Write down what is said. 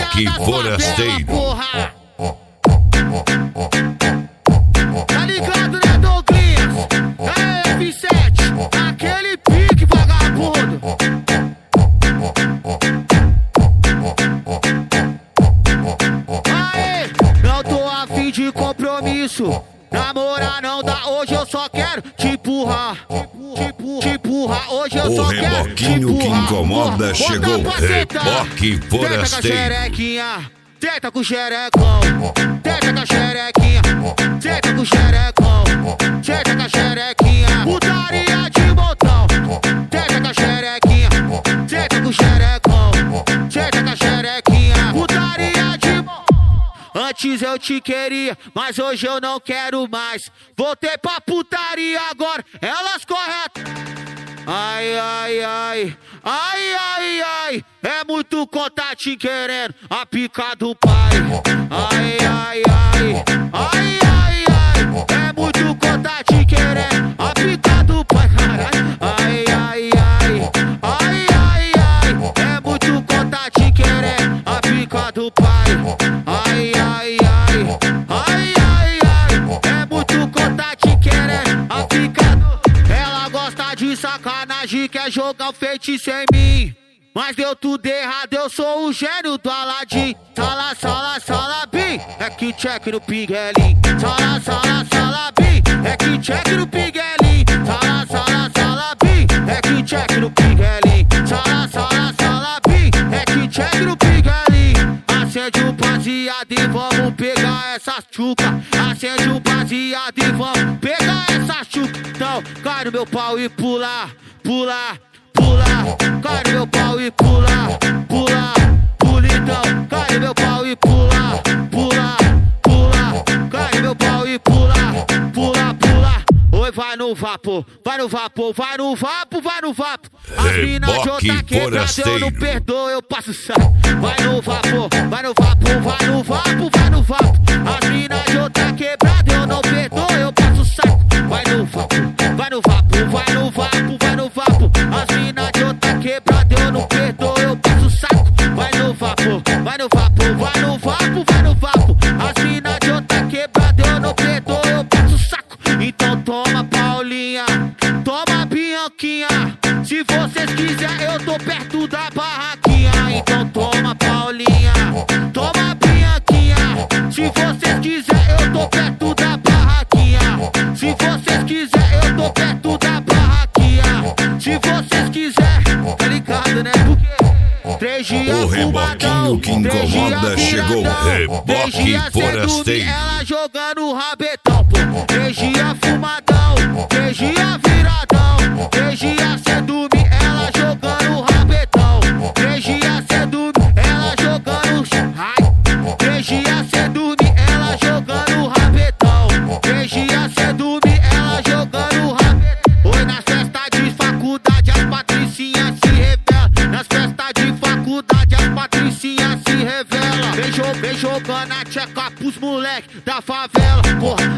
Rock Forasteiro. Porra. Tá ligado, né, Douglas? É, F7, aquele pique vagabundo. Aê, não tô afim de compromisso. Namorar não dá, hoje eu só quero te empurrar. Te empurrar, hoje eu só quero te empurrar. O reboquinho que incomoda chegou. Reboque Tenta com a Forasteiro. xerequinha, tenta com o xerecão. Tenta com a xerequinha, tenta com o xerecão. Tenta com a xerequinha, putaria de montão. Tenta com a xerequinha, tenta com o xerecão. Tenta com a xerequinha, putaria de montão. Antes eu te queria, mas hoje eu não quero mais. Voltei pra putaria agora, elas corretas. Ai, ai, ai, ai, ai, ai, é muito contato querendo a pica do pai. Ai, ai, ai, ai, ai, ai, é muito contato querendo a pica do pai, caralho. Ai, ai, ai, ai, ai, ai, é muito contato querendo a pica do pai. Ai, ai, ai, ai, ai, ai, é muito contato querendo a pica do... Ela gosta de sacanagem, quer jogar o feitiço em mim. Mas deu tudo errado, eu sou o gênio do Aladim. Sala, sala, sala, bim, é que check no Piguelim. Sala, sala, sala, bim, é que check no Piguelim. Sala, sala, sala, bim, é que check no Piguelim. Sala, sala, sala, bim, é que check no Piguelim. Acende o baseado e vamos pegar essa chuca. Acende o baseado e vamos pegar essa chuca. Então, cai no meu pau e pula, pula, pula. Cai no meu pau e pula, pula, pula. Então, cai no meu pau e pula, pula, pula. Cai no meu pau e pula, pula, pula. Oi, vai no vapor, vai no vapor, vai no vapor, vai no vapor. As minas de outra quebrada eu não perdoo, eu passo saco. Vai no vapor, vai no vapor, vai no vapor, vai no vapor. As minas de outra quebrada eu não perdoo, eu passo saco. Vai no vapor, vai no vapor, vai no vapor, vai no vapor. As minas de outra quebrada eu não perdoo, eu passo saco. Vai no vapor, vai no vapor, vai no vapor, vai no vapor. As minas de outra quebrada eu não perdoo, eu passo saco. Então toma Paulinha, toma Bianquinha. Se vocês quiserem eu tô perto da barraquinha. Então toma Paulinha, toma Bianquinha. Se vocês quiserem eu tô perto da barraquinha. Se vocês quiserem eu tô perto da barraquinha. Se vocês quiserem, tá ligado, né? Porque 3 dias O reboquinho que incomoda chegou. Reboque Forasteiro. Ela jogando rabetão, pô. 3 dias fumadão, 3 dias viradão. 3 dias sem dormir, ela jogando rabetão. 3 dias sem dormir, ela jogando... Ai. 3 dias sem dormir, ela jogando rabetão. 3 dias sem dormir, ela jogando rabetão. Oi, nas festas de faculdade as patricinhas se revelam. Nas festas de faculdade as patricinhas se revelam. Vem jogando a tcheca pros moleque da favela. Porra,